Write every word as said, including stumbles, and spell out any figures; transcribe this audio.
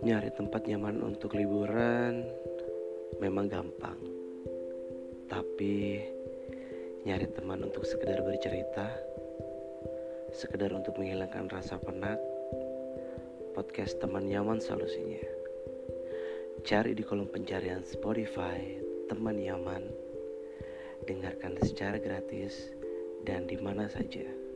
Nyari tempat nyaman untuk liburan memang gampang, tapi nyari teman untuk sekedar bercerita, sekedar untuk menghilangkan rasa penat, podcast teman nyaman solusinya. Cari di kolom pencarian Spotify teman nyaman, dengarkan secara gratis dan di mana saja.